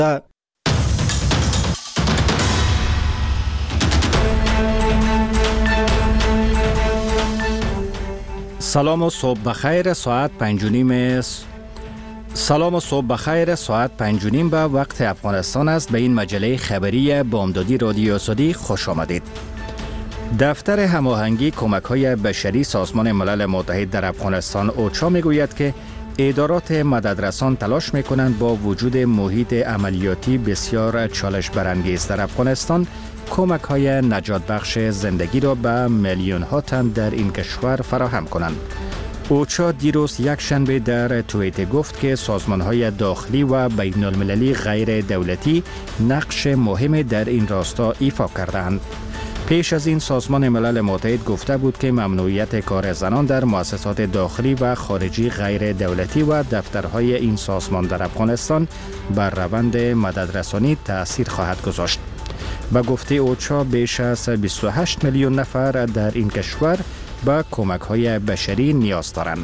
سلام و صبح بخیر. ساعت 5:30 ساعت 5:30 به وقت افغانستان است. به این مجله خبری بامدادی رادیو آزادی خوش آمدید. دفتر هماهنگی کمک‌های بشری سازمان ملل متحد در افغانستان اوچا میگوید که ادارات مددرسان تلاش میکنند با وجود محیط عملیاتی بسیار چالش برانگیز در افغانستان کمک‌های نجات بخش زندگی را به میلیون‌ها تن در این کشور فراهم کنند. اوچا دیروز یک شنبه در توییتر گفت که سازمان‌های داخلی و بین‌المللی غیر دولتی نقش مهمی در این راستا ایفا کردند. پیش از این سازمان ملل متحد گفته بود که ممنوعیت کار زنان در مؤسسات داخلی و خارجی غیر دولتی و دفترهای این سازمان در افغانستان بر روند مددرسانی تأثیر خواهد گذاشت. به گفته اوچا بیش از 28 میلیون نفر در این کشور به کمک‌های بشری نیاز دارند.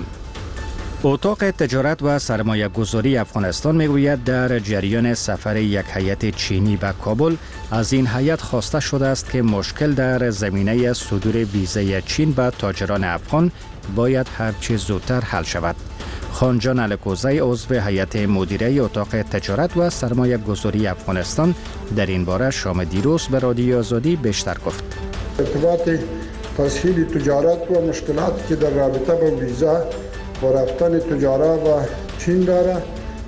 اتاق تجارت و سرمایه گذاری افغانستان میگوید در جریان سفر یک هیئت چینی به کابل از این هیئت خواسته شده است که مشکل در زمینه صدور ویزای چین به تاجران افغان باید هرچه زودتر حل شود. خانجان الکوزی عضو هیئت مدیره اتاق تجارت و سرمایه گذاری افغانستان در این باره شام دیروز به رادیو آزادی بیشتر گفت. ارتباط تسهیل تجارت و مشکلاتی که در رابطه با ویزا و رفتن تجارت و چین داره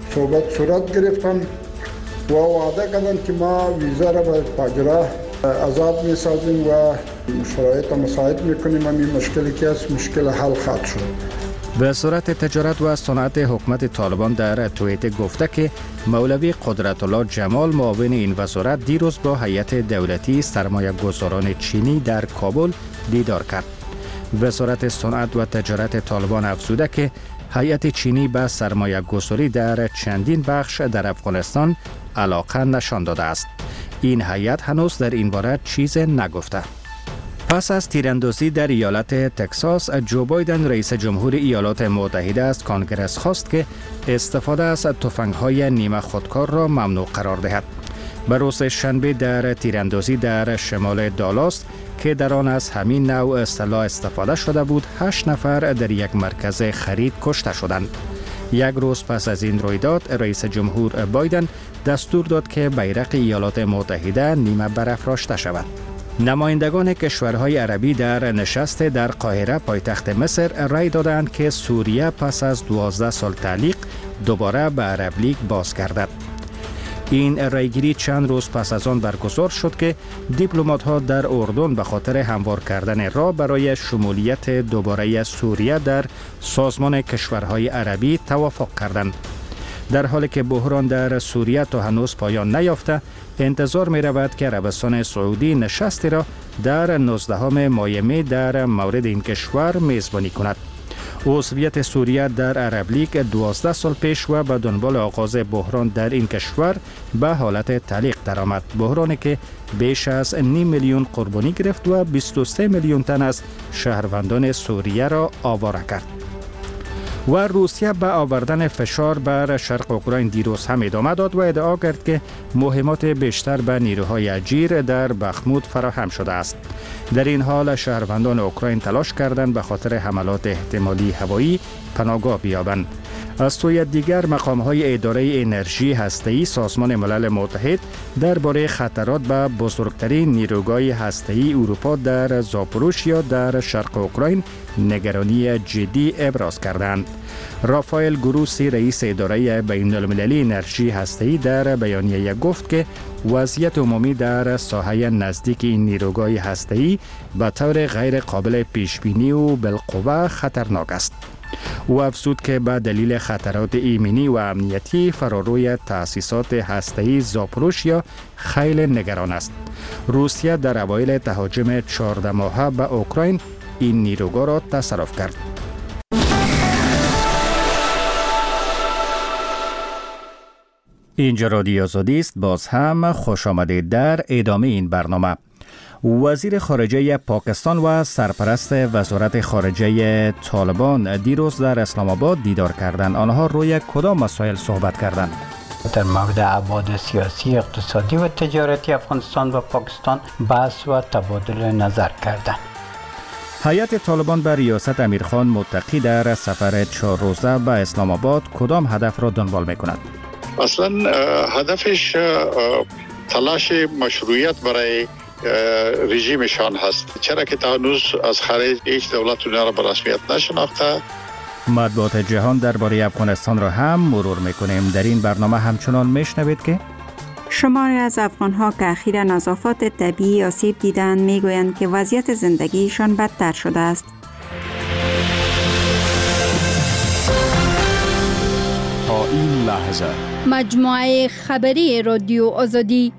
صورت گرفتن و وعده کردن که ما ویزا را به تاجران آزاد می‌سازیم و شرایط مساعد می‌کنیم. این مشکلی که است مشکل حل خواهد شد. وزارت تجارت و صنعت حکومت طالبان در توییتر گفته که مولوی قدرت الله جمال معاون این وزارت دیروز با هیئت دولتی سرمایه گذاران چینی در کابل دیدار کرد. وزارت صنعت و تجارت طالبان افزوده که هیئت چینی به سرمایه گذاری در چندین بخش در افغانستان علاقه نشان داده است. این هیئت هنوز در این باره چیز نگفته. پس از تیراندازی در ایالت تگزاس، جو بایدن رئیس جمهور ایالات متحده از کانگرس خواست که استفاده از تفنگ‌های نیمه خودکار را ممنوع قرار دهد. به روز شنبه در تیراندازی در شمال دالاس که در آن از همین نوع سلاح استفاده شده بود، 8 نفر در یک مرکز خرید کشته شدند. یک روز پس از این رویداد، رئیس جمهور بایدن دستور داد که بیرق ایالات متحده نیمه برافراشته شود. نمایندگان کشورهای عربی در نشست در قاهره پایتخت مصر رأی دادند که سوریه پس از 12 سال تعلیق دوباره به عرب لیگ بازگردد. این رأیگیری چند روز پس از آن برگزار شد که دیپلمات‌ها در اردن به خاطر هموار کردن راه برای شمولیت دوباره سوریه در سازمان کشورهای عربی توافق کردند. در حالی که بحران در سوریه تا هنوز پایان نیافته، انتظار می رود که عربستان سعودی نشستی را در 19 ماه می در مورد این کشور میزبانی کند. عضویت سوریه در عرب لیگ 12 سال پیش و به دنبال آغاز بحران در این کشور به حالت تعلیق درآمد. بحرانی که بیش از 5 میلیون قربانی گرفت و 23 میلیون تن از شهروندان سوریه را آواره کرد. و روسیه به آوردن فشار بر شرق اوکراین دیروز هم ادامه داد و ادعا کرد که مهمات بیشتر به نیروهای اجیر در بخمود فراهم شده است. در این حال شهروندان اوکراین تلاش کردند به خاطر حملات احتمالی هوایی پناهگاه بیابند. از سوی دیگر مقام‌های اداره انرژی هسته‌ای سازمان ملل متحد درباره خطرات به بزرگترین نیروگاه هسته‌ای اروپا در زاپوروژیا در شرق اوکراین نگرانی جدی ابراز کردند. رافائل گروسی رئیس اداره بین‌المللی انرژی هسته‌ای در بیانیه گفت که وضعیت عمومی در ساحه نزدیک این نیروگاه هسته‌ای به طور غیر قابل پیش‌بینی و بالقوه خطرناک است. او افزود که به دلیل خطرات ایمنی و امنیتی فراروی تأسیسات هسته‌ای زاپوروژیا خیلی نگران است. روسیه در اوایل تهاجم 14 ماهه به اوکراین این نیروگاه را تصرف کرد. اینجا رادیو آزادی است. باز هم خوش آمدید در ادامه این برنامه. وزیر خارجه پاکستان و سرپرست وزارت خارجه طالبان دیروز در اسلام آباد دیدار کردند. آنها روی کدام مسائل صحبت کردند؟ در مورد ابعاد سیاسی، اقتصادی و تجارتی افغانستان و پاکستان بحث و تبادل نظر کردند. هیئت طالبان به ریاست امیرخان متقی در سفر 4 روزه به اسلام آباد کدام هدف را دنبال می‌کند؟ اصلا هدفش تلاش مشروعیت برای رژیمشان هست، چرا که تا هنوز از خارج هیچ دولت اونها را به رسمیت نشناخته. مطبوعات جهان درباره افغانستان را هم مرور می‌کنیم. در این برنامه همچنان میشنوید که شماری از افغان‌ها که اخیراً از آفات طبیعی آسیب دیدند میگویند که وضعیت زندگیشان بدتر شده است. تا این لحظه مجموعه خبری رادیو آزادی.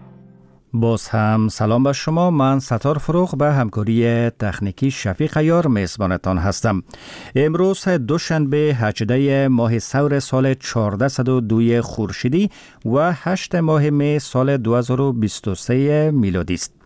باز هم سلام به شما. من ستار فروغ به همکاری تکنیکی شفیق عیار میزبانتان هستم. امروز دوشنبه 18 ماه ثور سال 1402 خورشیدی و 8 ماه می سال 2023 میلادی است.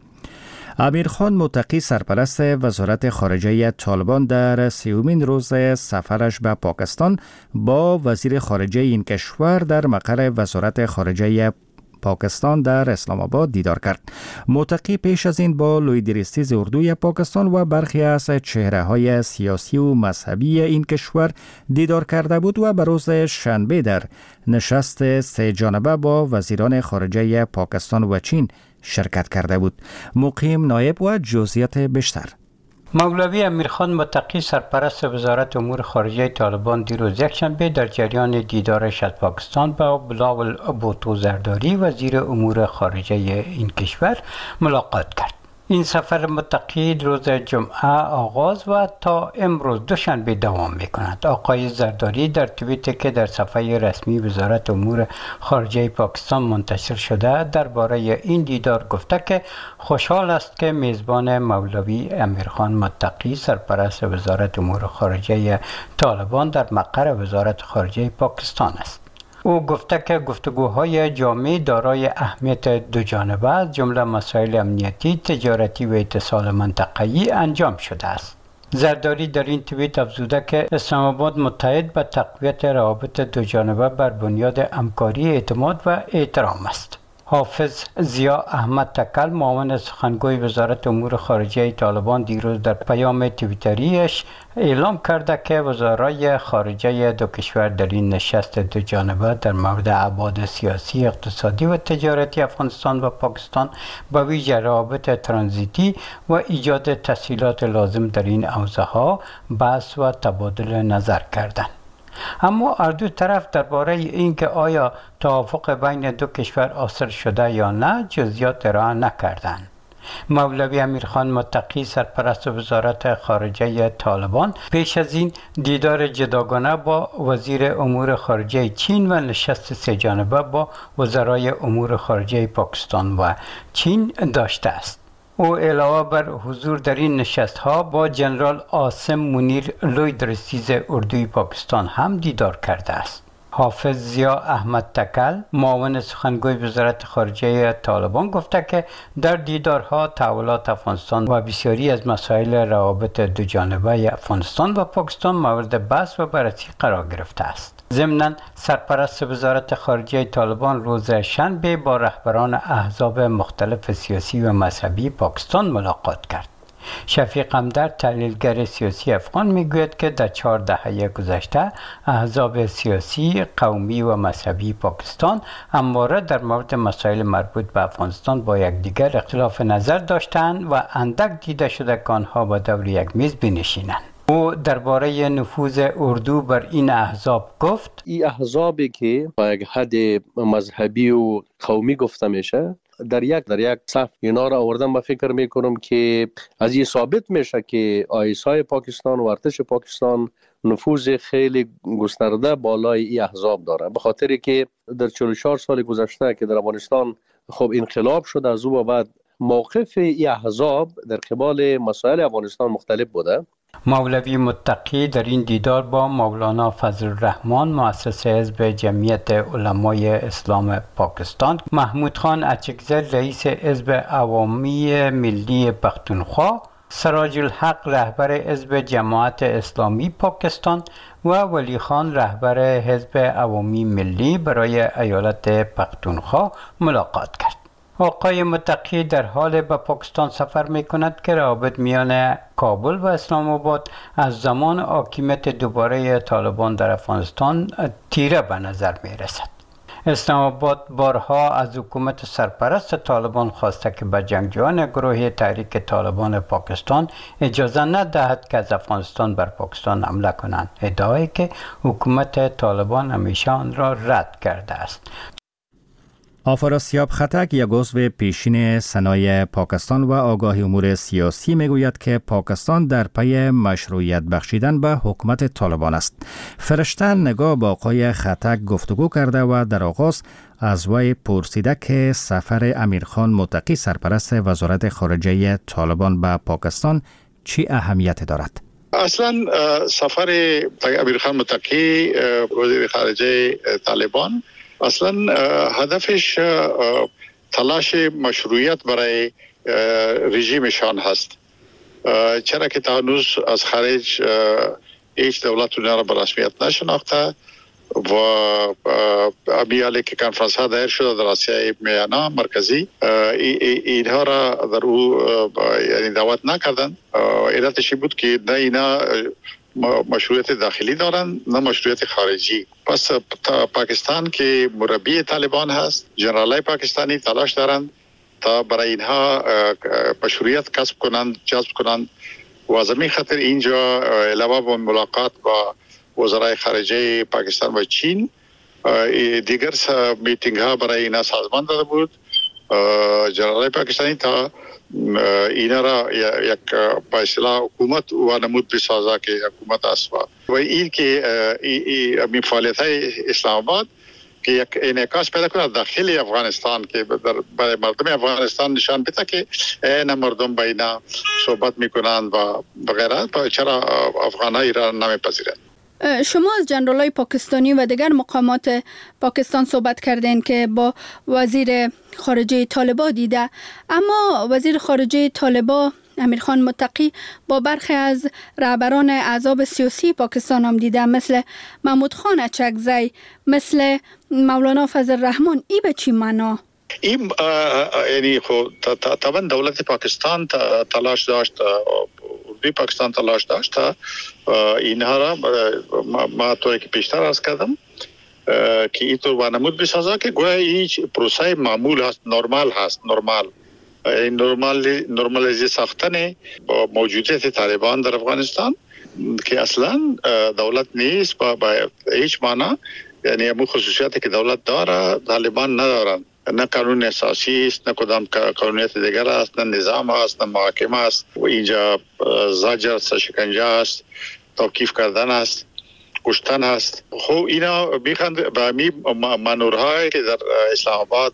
امیرخان متقی سرپرست وزارت خارجه طالبان در 30مین روز سفرش به پاکستان با وزیر خارجه این کشور در مقر وزارت خارجه پاکستان در اسلام آباد دیدار کرد. متقی پیش از این با لویدریستیز اردوی پاکستان و برخی از چهره‌های سیاسی و مذهبی این کشور دیدار کرده بود و به روز شنبه در نشست 3 جانبه با وزیران خارجه پاکستان و چین شرکت کرده بود. مقیم نایب و جزئیات بیشتر. مولوی امیرخان متقی سرپرست وزارت امور خارجه طالبان دیروز یکشنبه در جریان دیدارش از پاکستان با بلاول بوتو زرداری وزیر امور خارجه این کشور ملاقات کرد. این سفر متقی روز جمعه آغاز و تا امروز دوشنبه دوام می‌کند. آقای زرداری در توییتی که در صفحه رسمی وزارت امور خارجه پاکستان منتشر شده درباره این دیدار گفته که خوشحال است که میزبان مولوی امیرخان متقی سرپرست وزارت امور خارجه طالبان در مقر وزارت خارجه پاکستان است. او گفته که گفتگوهای جامع دارای اهمیت دوجانبه از جمله مسائل امنیتی، تجارتی و اتصال منطقه‌ای انجام شده است. زرداری در این توییت افزوده که اسلام آباد متحد به تقویت روابط دوجانبه بر بنیاد همکاری، اعتماد و احترام است. حافظ ضیا احمد تکل معاون سخنگوی وزارت امور خارجه طالبان دیروز در پیام توییتریش اعلام کرده که وزرای خارجه دو کشور در این نشست دوجانبه در مورد ابعاد سیاسی، اقتصادی و تجارتی افغانستان و پاکستان به ویژه روابط ترانزیتی و ایجاد تسهیلات لازم در این حوزه‌ها بحث و تبادل نظر کردند. اما هر دو طرف درباره اینکه آیا توافق بین دو کشور حاصل شده یا نه جزئیات ارائه نکردند. مولوی امیرخان متقی سرپرست وزارت خارجه طالبان پیش از این دیدار جداگانه با وزیر امور خارجه چین و نشست 3 جانبه با وزرای امور خارجه پاکستان و چین داشته است. او علاوه بر حضور در این نشست‌ها با جنرال عاصم منیر لویدریستیز اردوی پاکستان هم دیدار کرده است. حافظ ضیا احمد تکل معاون سخنگوی وزارت خارجه طالبان گفته که در دیدارها تحولات افغانستان و بسیاری از مسائل روابط دوجانبه افغانستان و پاکستان مورد بحث و بررسی قرار گرفته است. ضمناً سرپرست وزارت خارجه طالبان روز شنبه با رهبران احزاب مختلف سیاسی و مذهبی پاکستان ملاقات کرد. شفیق همدرد تحلیلگر سیاسی افغان میگوید که در 4 دهه گذشته احزاب سیاسی، قومی و مذهبی پاکستان همواره در مورد مسائل مربوط به افغانستان با یکدیگر اختلاف نظر داشتند و اندک دیده شده که آنها به دور یک میز بنشینند. او درباره نفوذ اردو بر این احزاب گفت: این احزابی که با یک حد مذهبی و قومی گفته میشه در یک صف اینا را آوردن. من فکر میکنم که از این ثابت میشه که آیسای پاکستان و ارتش پاکستان نفوذ خیلی گسترده بالای این احزاب داره، به خاطری که در 44 سال گذشته که در افغانستان خب انقلاب شد، از او بعد موقف این احزاب در قبال مسائل افغانستان مختلف بوده. مولوی متقی در این دیدار با مولانا فضل الرحمن مؤسس حزب جمعیت علمای اسلام پاکستان، محمود خان اچکزر رئیس حزب عوامی ملی پختونخوا سراج الحق رهبر حزب جماعت اسلامی پاکستان و ولی خان رهبر حزب عوامی ملی برای ایالت پختونخوا ملاقات کرد. آقای متقی در حال به پاکستان سفر می کند که روابط میان کابل و اسلام آباد از زمان حاکمیت دوباره طالبان در افغانستان تیره به نظر می رسد. اسلام آباد بارها از حکومت سرپرست طالبان خواسته که به جنگجویان گروه تحریک طالبان پاکستان اجازه ندهد که از افغانستان بر پاکستان حمله کنند، ادعایی که حکومت طالبان همیشه آن را رد کرده است. آفراسیاب خطک یک عضو پیشین سنای پاکستان و آگاه امور سیاسی میگوید که پاکستان در پی مشروعیت بخشیدن به حکومت طالبان است. فرشته نگاه با آقای خطک گفتگو کرده و در آغاز از وی پرسیده که سفر امیرخان متقی سرپرست وزارت خارجه طالبان به پاکستان چی اهمیت دارد؟ اصلا سفر امیرخان متقی وزیر خارجه طالبان اصلا هدفش تلاش مشروعیت برای رژیمشان هست، چرا که تا هنوز از خارج هیچ دولت اونها را به رسمیت نشناخته و امیالی که کنفرانس ها دایر شده در آسیای میانه مرکزی اینها را در او یعنی دعوت نکردن. علتش بود که نه اینا مشروعیت داخلی دارن نه مشروعیت خارجی. پس پاکستان که مربی طالبان هست، جنرالای پاکستانی تلاش دارند تا برای اینها مشروعیت کسب کنند، جذب کنند و از همین خاطر اینجا علاوه بر ملاقات با وزرای خارجه پاکستان و چین دیگر میتینگ ها برای اینا سازمان داده بود. جنرالای پاکستانی تا اینا را یک به اصطلاح حکومت و نمود بسازه که حکومت است و این که این فعالیت های اسلام آباد که یک انعکاس پیدا کنه داخل افغانستان که برای مردم افغانستان نشان بده که نه مردم با اینا صحبت میکنند و غیره، چرا افغان‌ها را نمیپذیرند. شما از جنرالای پاکستانی و دیگر مقامات پاکستان صحبت کردین که با وزیر خارجه طالبان دیده، اما وزیر خارجه طالبان امیرخان متقی با برخی از رهبران احزاب سیاسی پاکستان هم دیده، مثل محمود خان اچکزی، مثل مولانا فضل الرحمن. ای به چی معنا؟ این یعنی خب طبعا دولت پاکستان تلاش داشت، اردوی پاکستان تلاش داشت اینها را ما طوری که پیشتر عرض کردم که اینطور وانمود بسازه که گویا هیچ پروسه معمول هست، نرمال هست، نرمالیزی ساختن با موجودیت طالبان در افغانستان که اصلا دولت نیست با هیچ معنا، یعنی همون خصوصیاتی که دولت داره طالبان ندارن، نه قانون اساسی است، نه کدام قانونیت دیگر است، نه نظام است، نه محاکمه است و اینجا زجر است، شکنجه است، توقیف کردن است، کشتن است. خب اینا میخوند به همین منورهایی که در اسلام آباد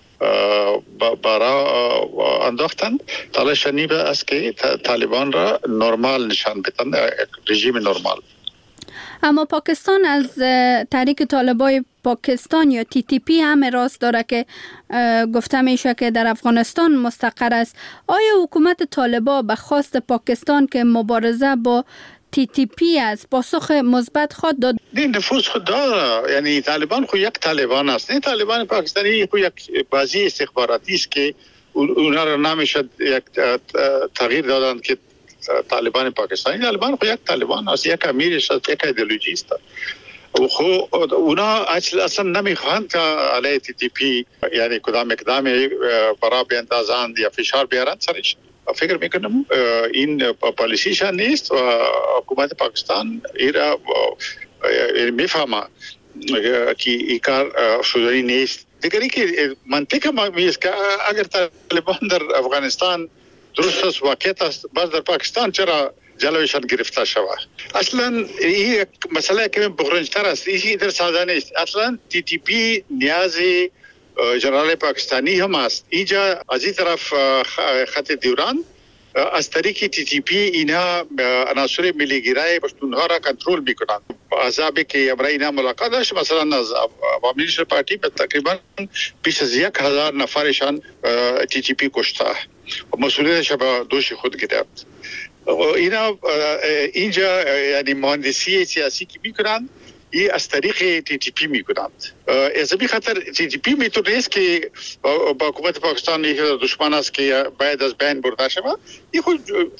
برا انداختند تلاش نیبه است که طالبان را نرمال نشان بدن، رژیم نرمال. اما پاکستان از تحریک طالبان پاکستان یا TTP هم راست داره که گفته میشه که در افغانستان مستقر است. آیا حکومت طالبان به خواست پاکستان که مبارزه با TTP است پاسخ مثبت خود داد؟ این نفوذ خود داره، یعنی طالبان خود یک طالبان است، نه طالبان پاکستانی خود یک بازی استخباراتی است که اونا را نمیشه یک تغییر دادند که طالبان پاکستانی. طالبان خود یک طالبان است، یک امیرش است، یک ایدئولوژی است و خب اونا اصلا نمیخواهند که علیه TTP یعنی کدام اقدامی برای بیاندازند یا فشار بیارند سرش. فکر میکنم این پالیسیشان نیست و حکومت پاکستان ایرا میفهمه که این کار شدنی نیست. دیگری که منطقه میست که اگر طالبان در افغانستان درست است، واقعیت است، باز در پاکستان چرا جلویشان گرفته شود؟ اصلا این مسئله که بغرنجتر است، این در ساده نیست. اصلا TTP نیازی جنرال پاکستانی هم است. اینجا از این طرف خط دیوران از طریق TTP اینا عناصر ملیگرای پشتونها را کنترل میکنند. احزابی که برای اینا ملاقات داشت، مثلا از عوامی نشر پارتی به تقریبا بیش از 1000 نفرشان تی تی پی کشته و مسئولیتش به دوش خود گرفت. اینا اینجا یعنی مهندسی سیاسی که میکنند ای از طریق تی تی پی میکنند. از این خاطر تی تی پی میتونه است که با حکومت پاکستان یک دشمن است که باید از بین برده شود. این خود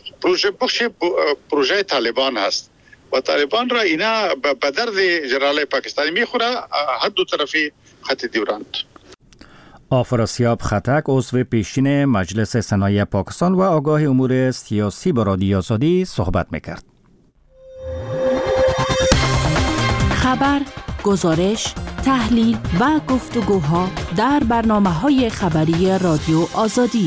پروژه طالبان است و طالبان را اینا به درد جنرال پاکستانی میخوره، هر دو طرفی خط دیورند. آفراسیاب خطک عضو پیشین مجلس صنایع پاکستان و آگاه امور سیاسی با رادیو آزادی صحبت میکرد. خبر، گزارش، تحلیل و گفتگوها در برنامه‌های خبری رادیو آزادی.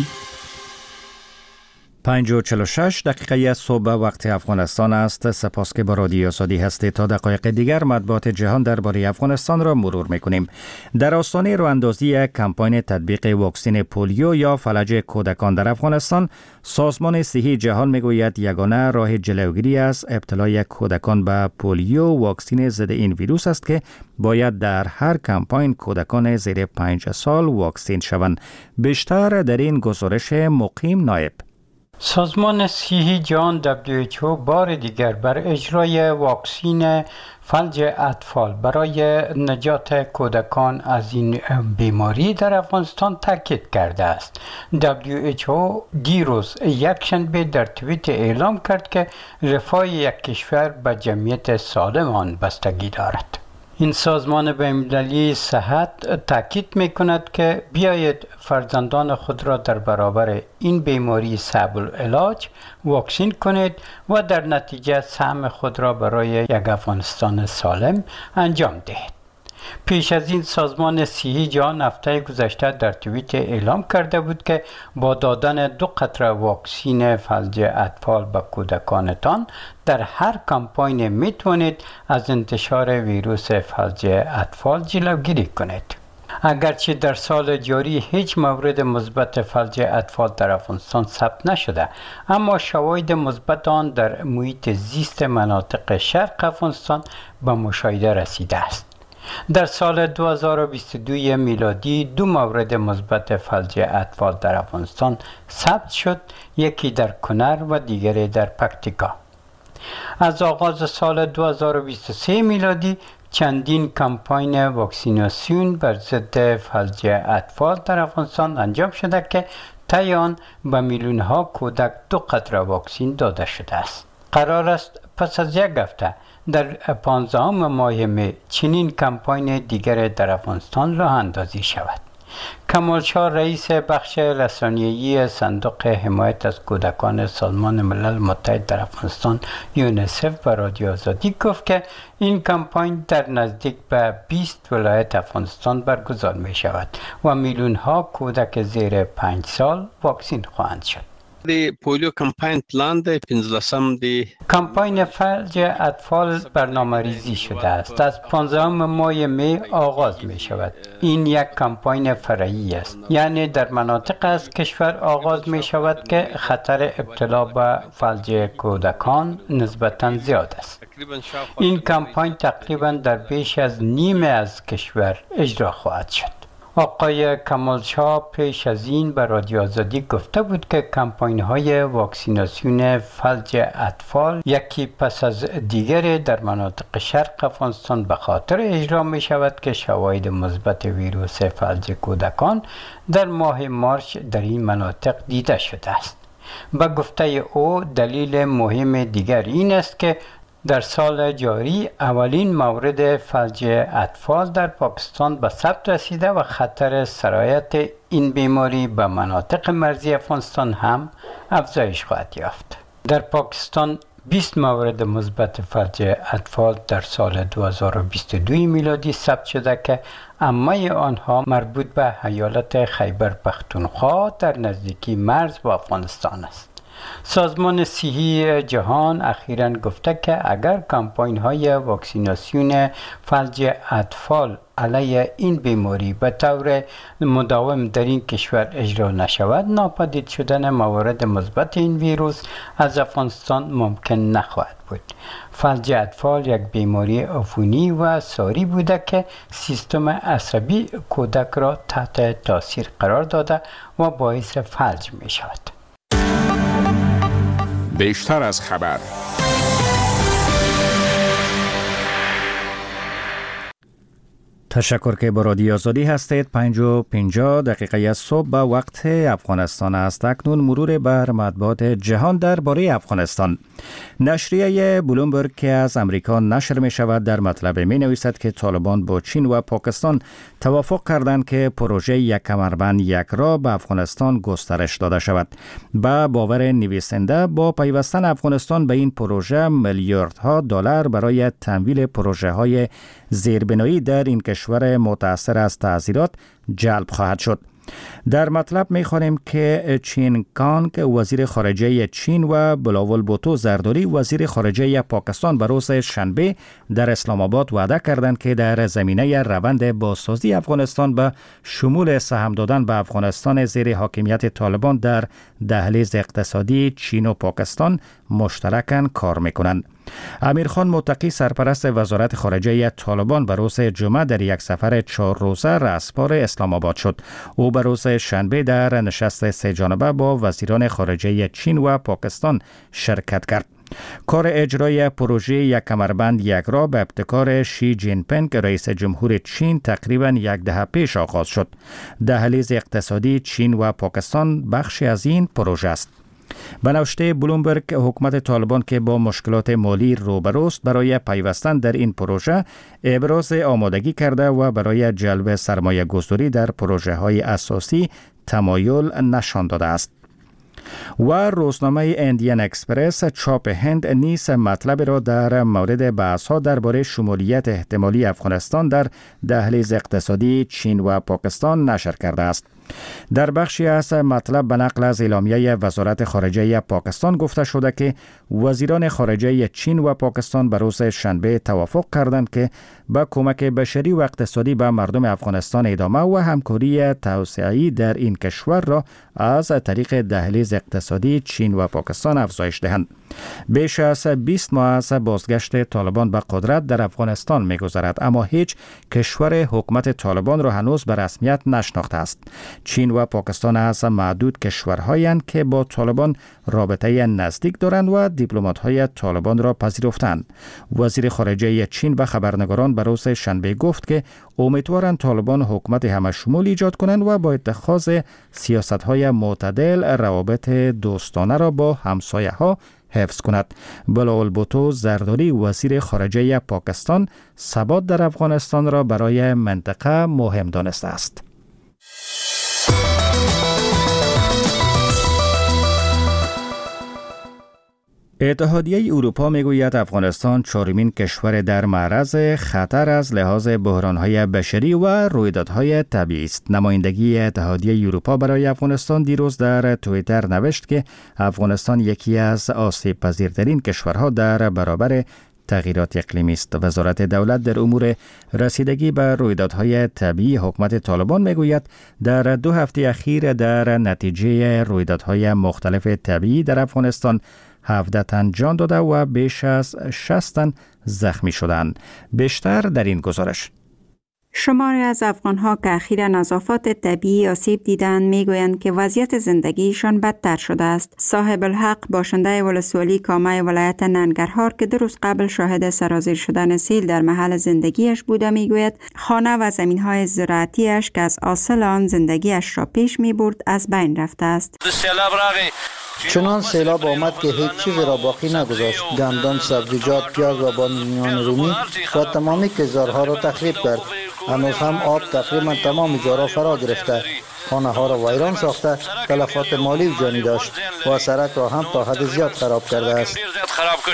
5:46 دقیقه صبح وقت افغانستان است. سپاس که با رادیو آزادی هستید. تا دقایق دیگر مطبوعات جهان درباره افغانستان را مرور میکنیم. در آستانه راهاندازی کمپاین تطبیق واکسن پولیو یا فلج کودکان در افغانستان، سازمان صحی جهان میگوید یگانه راه جلوگیری از ابتلای کودکان به پولیو واکسن ضد این ویروس است که باید در هر کمپاین کودکان زیر 5 سال واکسن شوند. بیشتر در این گزارش مقیم نایب. سازمان صحی جهان WHO بار دیگر بر اجرای واکسن فلج اطفال برای نجات کودکان از این بیماری در افغانستان تاکید کرده است. WHO دیروز یکشنبه در توییت اعلام کرد که رفاه یک کشور به جمعیت سالم آن بستگی دارد. این سازمان بین‌المللی صحت تاکید می‌کند که بیایید فرزندان خود را در برابر این بیماری صعب العلاج واکسین کنید و در نتیجه سهم خود را برای یک افغانستان سالم انجام دهید. پیش از این سازمان صحی جهان هفته گذشته در توییت اعلام کرده بود که با دادن 2 قطره واکسن فلج اطفال به کودکانتان در هر کمپاین میتوانید از انتشار ویروس فلج اطفال جلوگیری کنید. اگرچه در سال جاری هیچ مورد مثبت فلج اطفال در افغانستان ثبت نشده، اما شواهد مثبت آن در محیط زیست مناطق شرق افغانستان به مشاهده رسیده است. در سال 2022 میلادی 2 مورد مثبت فلج اطفال در افغانستان ثبت شد، یکی در کنر و دیگری در پکتیکا. از آغاز سال 2023 میلادی چندین کمپاین واکسیناسیون بر ضد فلج اطفال در افغانستان انجام شده که طی آن به میلیون‌ها کودک 2 قطره واکسن داده شده است. قرار است پس از یک هفته در 15 ماه می چنین کمپاین دیگر در افغانستان راه اندازی شود. کمال شاه رئیس بخش رسانه‌ای صندوق حمایت از کودکان سازمان ملل متحد در افغانستان یونیسف و رادیو آزادی گفت که این کمپاین در نزدیک به 20 ولایت افغانستان برگزار می شود و میلیون ها کودک زیر 5 سال واکسین خواهند شد. د پولیو کمپاین پلان د 15 دی کمپاین فلج اطفال برنامه ریزی شده است. از 15 ماه می آغاز می شود. این یک کمپاین فرعی است، یعنی در مناطق از کشور آغاز می شود که خطر ابتلا به فلج کودکان نسبتاً زیاد است. این کمپاین تقریباً در بیش از نیمه از کشور اجرا خواهد شد. آقای کمال شاه پیش از این به رادیو آزادی گفته بود که کمپاین‌های واکسیناسیون فلج اطفال یکی پس از دیگری در مناطق شرق افغانستان به خاطر اجرا می شود که شواهد مثبت ویروس فلج کودکان در ماه مارس در این مناطق دیده شده است. به گفته او دلیل مهم دیگر این است که در سال جاری اولین مورد فلج اطفال در پاکستان به ثبت رسیده و خطر سرایت این بیماری به مناطق مرزی افغانستان هم افزایش خواهد یافت. در پاکستان 20 مورد مثبت فلج اطفال در سال 2022 میلادی ثبت شده که عمه آنها مربوط به ایالت خیبر پختونخوا در نزدیکی مرز با افغانستان است. سازمان صحی جهان اخیراً گفته که اگر کمپاین های واکسیناسیون فلج اطفال علیه این بیماری به طور مداوم در این کشور اجرا نشود، ناپدید شدن موارد مثبت این ویروس از افغانستان ممکن نخواهد بود. فلج اطفال یک بیماری عفونی و ساری بوده که سیستم عصبی کودک را تحت تاثیر قرار داده و باعث فلج می شود. بیشتر از خبر. تشکر که با رادیو آزادی هستید. 5:50 از صبح به وقت افغانستان است. اکنون مرور بر مطبوعات جهان درباره افغانستان. نشریه بلومبرگ که از امریکا نشر می شود در مطلب می نویسد که طالبان با چین و پاکستان توافق کردند که پروژه یک کمربند یک راه به افغانستان گسترش داده شود. با باور نویسنده با پیوستن افغانستان به این پروژه میلیاردها دلار برای تمویل پروژه های زیربنایی در این کشور متأثر از تعذیرات جلب خواهد شد. در مطلب می‌خوانیم که چین کانگ وزیر خارجه چین و بلاول بوتو زرداری وزیر خارجه پاکستان به روز شنبه در اسلام آباد وعده کردند که در زمینه روند بازسازی افغانستان به شمول سهم دادن به افغانستان زیر حاکمیت طالبان در دهلیز اقتصادی چین و پاکستان مشترکاً کار می‌کنند. امیرخان متقی سرپرست وزارت خارجه طالبان به روز جمعه در یک سفر 4 روزه رسپار اسلام آباد شد. او به روز شنبه در نشست 3 جانبه با وزیران خارجه چین و پاکستان شرکت کرد. کار اجرای پروژه یک کمربند یک راه به ابتکار شی جین پینگ رئیس جمهور چین تقریباً یک دهه پیش آغاز شد. دهلیز اقتصادی چین و پاکستان بخشی از این پروژه است. به نوشته بلومبرگ حکومت طالبان که با مشکلات مالی روبروست برای پیوستن در این پروژه ابراز آمادگی کرده و برای جلب سرمایه گذاری در پروژه های اساسی تمایل نشان داده است. و روزنامه اندین اکسپرس چاپ هند نیز مطلب را در مورد بحث ها درباره شمولیت احتمالی افغانستان در دهلیز اقتصادی چین و پاکستان نشر کرده است. در بخشی از مطلب به نقل از اعلامیه وزارت خارجه پاکستان گفته شده که وزیران خارجه چین و پاکستان به روز شنبه توافق کردند که با کمک بشری و اقتصادی به مردم افغانستان ادامه و همکاری توسعه‌ای در این کشور را از طریق دهلیز اقتصادی چین و پاکستان افزایش دهند. بیش از 20 ماه از بازگشت طالبان به قدرت در افغانستان می‌گذرد، اما هیچ کشور حکومت طالبان را هنوز به رسمیت نشناخته است. چین و پاکستان از معدود کشورهایند که با طالبان رابطه نزدیک دارند و دیپلمات‌های طالبان را پذیرفتند. وزیر خارجه چین به خبرنگاران به روز شنبه گفت که امیدوارند طالبان حکومت همه‌شمول ایجاد کنند و با اتخاذ سیاست‌های معتدل روابط دوستانه را با همسایه‌ها حفظ کند. بلاول بوتو زرداری وزیر خارجه پاکستان ثبات در افغانستان را برای منطقه مهم دانسته است. اتحادیه اروپا میگوید افغانستان چهارمین کشور در معرض خطر از لحاظ بحران‌های بشری و رویدادهای طبیعی است. نمایندگی اتحادیه اروپا برای افغانستان دیروز در توییتر نوشت که افغانستان یکی از آسیب پذیرترین کشورها در برابر تغییرات اقلیمی است. وزارت دولت در امور رسیدگی به رویدادهای طبیعی حکومت طالبان میگوید در 2 هفته اخیر در نتیجه رویدادهای مختلف طبیعی در افغانستان 17 تن جان داده و بیش از 60 تن زخمی شدند. بیشتر در این گزارش. شماری از افغان‌ها که اخیراً از آفات طبیعی آسیب دیدند میگویند که وضعیت زندگیشان بدتر شده است. صاحب الحق باشنده ولسوالی کامه ولایت ننگرهار که 2 روز قبل شاهد سرازیر شدن سیل در محل زندگیش بوده میگوید خانه و زمین‌های زراعتیش که از حاصل آن زندگیش را پیش می‌برد از بین رفته است. چنان سیلاب آمد که هیچ چیز را باقی نگذاشت. گندم، سبزیجات، پیاز و بانیان رومی و تمامی کشاورزها را تخریب کرد. هنوز هم آب تقریبا تمام جا را فرا گرفته. خانه ها را ویران ساخته، تلفات مالی و جانی داشت و سرک را هم تا حد زیاد خراب کرده است.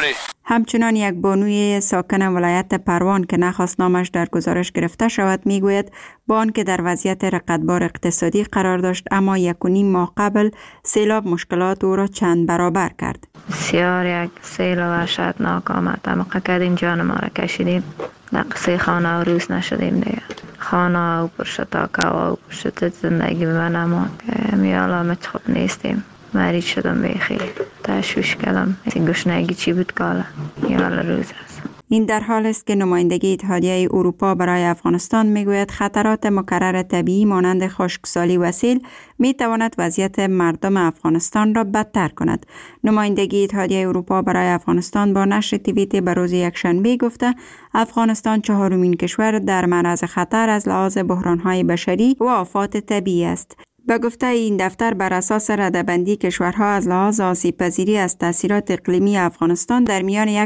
همچنان یک بانوی ساکن ولایت پروان که نخواست نامش در گزارش گرفته شود میگوید با آنکه در وضعیت رقتبار اقتصادی قرار داشت اما 1.5 ماه قبل سیلاب مشکلات او را چند برابر کرد. بسیار یک سیل وحشتناک آمد. موقع کردیم جان ما را کشیدیم. در قصه خانه و روز نشدیم دیگه. خانه و پرشت تاکه و پرشت زندگی به من اماد. میالامت خوب نیستیم. مریض شدم بخیر. تشویش کردم. گشنگی چی بود کالا. یال روز است. این در حال است که نمایندگی اتحادیه اروپا برای افغانستان میگوید خطرات مکرر طبیعی مانند خشکسالی و سیل میتواند وضعیت مردم افغانستان را بدتر کند. نمایندگی اتحادیه اروپا برای افغانستان با نشر توییت به روز یکشنبه گفته افغانستان 4مین کشور در معرض خطر از لحاظ بحران‌های بشری و آفات طبیعی است. به گفته این دفتر بر اساس رده‌بندی کشورها از لحاظ آسیب‌پذیری از تاثیرات اقلیمی افغانستان در میان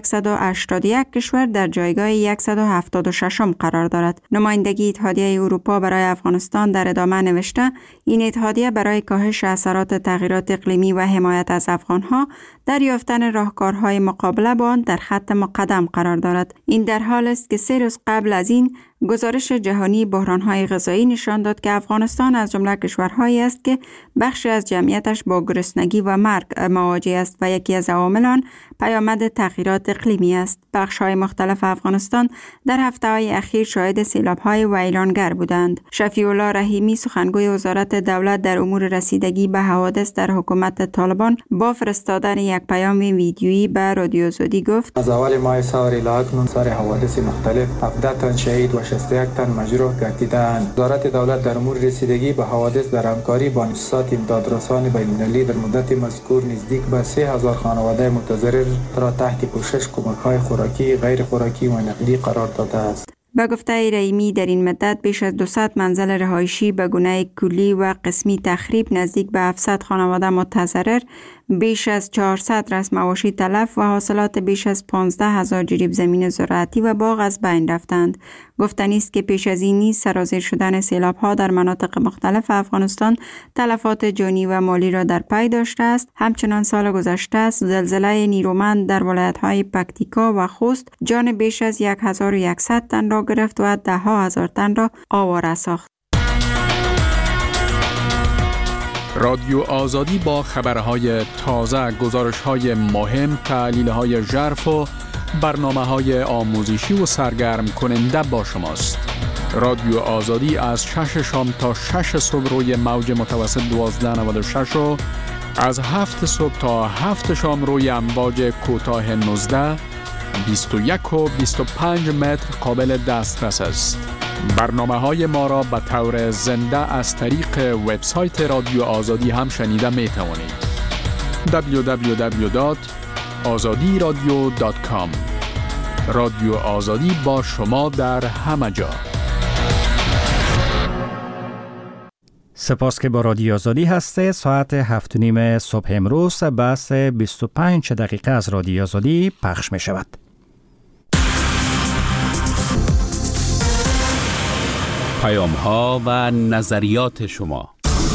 181 کشور در جایگاه 176م قرار دارد. نمایندگی اتحادیه اروپا برای افغانستان در ادامه نوشته این اتحادیه برای کاهش اثرات تغییرات اقلیمی و حمایت از افغانها در یافتن راهکارهای مقابله با آن در خط مقدم قرار دارد. این در حال است که 3 روز قبل از این گزارش جهانی بحران‌های غذایی نشان داد که افغانستان از جمله کشورهایی است که بخشی از جمعیتش با گرسنگی و مرگ مواجه است و یکی از عوامل آن پیامد تغییرات اقلیمی است. بخش‌های مختلف افغانستان در هفته‌های اخیر شاهد سیلاب‌های ویرانگر بودند. شفیع الله رحیمی سخنگوی وزارت دولت در امور رسیدگی به حوادث در حکومت طالبان با فرستادن یک پیام ویدیویی به رادیو آزادی گفت: از اول ماه سال الی اکنون سر حوادث مختلف 17 تن شهید و 61 تن مجروح گردیدند. وزارت دولت در امور رسیدگی به حوادث در همکاری با مؤسسات امدادرسان بین‌المللی در مدت مذکور نزدیک به 3000 خانواده متضرر را تحت پوشش کمک‌های خوراکی، غیر خوراکی و نقدی قرار داده است. به گفته رحیمی در این مدت بیش از 200 منزل رهایشی به گونه کلی و قسمی تخریب، نزدیک به 700 خانواده متضرر، بیش از 400 رأس مواشی تلف و حاصلات بیش از 15,000 جریب زمین زراعتی و باغ از بین رفتند. گفتنی است که پیش از این نیز سرازیر شدن سیلاب‌ها در مناطق مختلف افغانستان تلفات جانی و مالی را در پی داشته است. همچنان سال گذشته زلزله نیرومند در ولایت‌های پکتیکا و خوست جان بیش از 1100 تن را گرفت و 10,000 تن را آواره ساخت. رادیو آزادی با خبرهای تازه، گزارش‌های مهم، تحلیل‌های ژرف و برنامه‌های آموزشی و سرگرم کننده با شماست. رادیو آزادی از 6 شام تا 6 صبح روی موج متوسط 1296 و از 7 صبح تا 7 شام روی امواج کوتاه 19، 21 و 25 متر قابل دسترس است. برنامه‌های ما را به طور زنده از طریق وبسایت رادیو آزادی هم شنیده می توانید. www.azadiradio.com. رادیو آزادی با شما در همه جا. سپاس که با رادیو آزادی هسته. ساعت 7:30 صبح امروز بحث 25 دقیقه از رادیو آزادی پخش می شود. پیام ها و نظریات شما.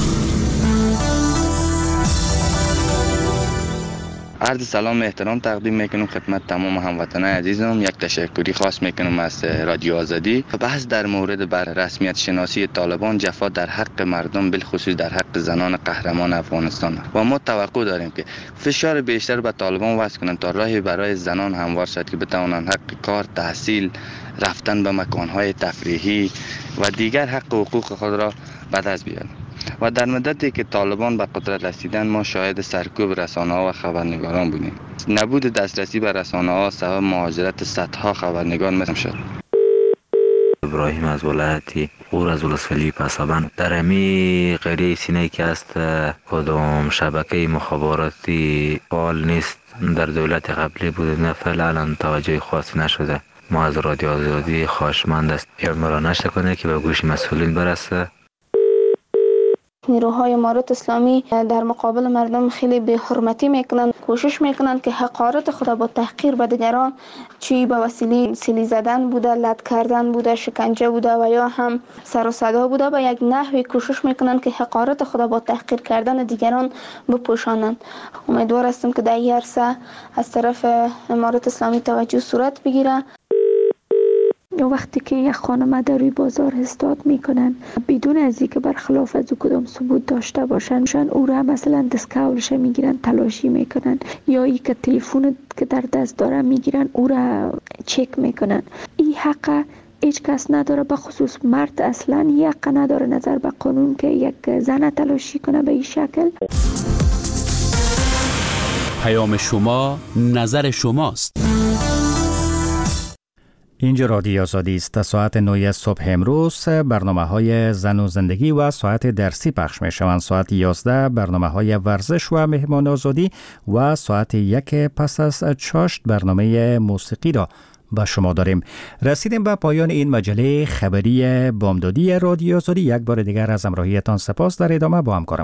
عرض سلام احترام تقدیم میکنم خدمت تمام هموطنان عزیزم. یک تشکری خاص میکنم از رادیو آزادی. بحث در مورد بر رسمیت شناسی طالبان، جفا در حق مردم، بالخصوص در حق زنان قهرمان افغانستان و ما توقع داریم که فشار بیشتر به طالبان وضع کنند تا راهی برای زنان هموار شد که بتوانند حق کار، تحصیل، رفتن به مکانهای تفریحی و دیگر حق و حقوق خود را به دست بیارند. و در مدتی که طالبان به قدرت رسیدن ما شاهد سرکوب رسانه‌ها و خبرنگاران بودیم. نبود دسترسی به رسانه‌ها سبب مهاجرت صدها خبرنگار شد. ابراهیم از ولایت غور از ولسوالی پسابند. در امی قریه سینه که است کدام شبکه مخابراتی فعال نیست. در دولت قبلی بود، نه فعلا توجه خاصی نشده. ما از رادیو آزادی خواهشمند است پیام را نشر کنه که به گوش مسئولین برسه. نیروهای امارت اسلامی در مقابل مردم خیلی بی‌حرمتی میکنن، کوشش میکنن که حقارت خود با تحقیر به دیگران، چی به وسیله سیلی زدن بوده، لط کردن بوده، شکنجه بوده و یا هم سر و صدا بوده، به یک نحوی کوشش میکنن که حقارت خود با تحقیر کردن دیگران بپوشانند. امیدوار هستم که در این عرصه از طرف امارت اسلامی توجه صورت بگیره. وقتی که یک خانم در روی بازار استاد میکنن بدون از اینکه برخلاف از کدام ثبوت داشته باشن، او را مثلا دستکولش میگیرن، تلاشی میکنن، یا ای که تلفن که در دست داره میگیرن او را چک میکنن. این حق هیچ کس نداره، به خصوص مرد اصلا یک حق نداره نظر به قانون که یک زن تلاشی کنه به این شکل. پیام شما نظر شماست. اینجا رادیو آزادی است. ساعت 9 صبح امروز برنامه‌های زن و زندگی و ساعت درسی پخش می‌شوند. ساعت 11 برنامه‌های ورزش و مهمان آزادی و ساعت 1 پس از چاشت برنامه موسیقی را با شما داریم. رسیدیم به پایان این مجله خبری بامدادی رادیو آزادی. یک بار دیگر از همراهیتان سپاس. در ادامه با همکارم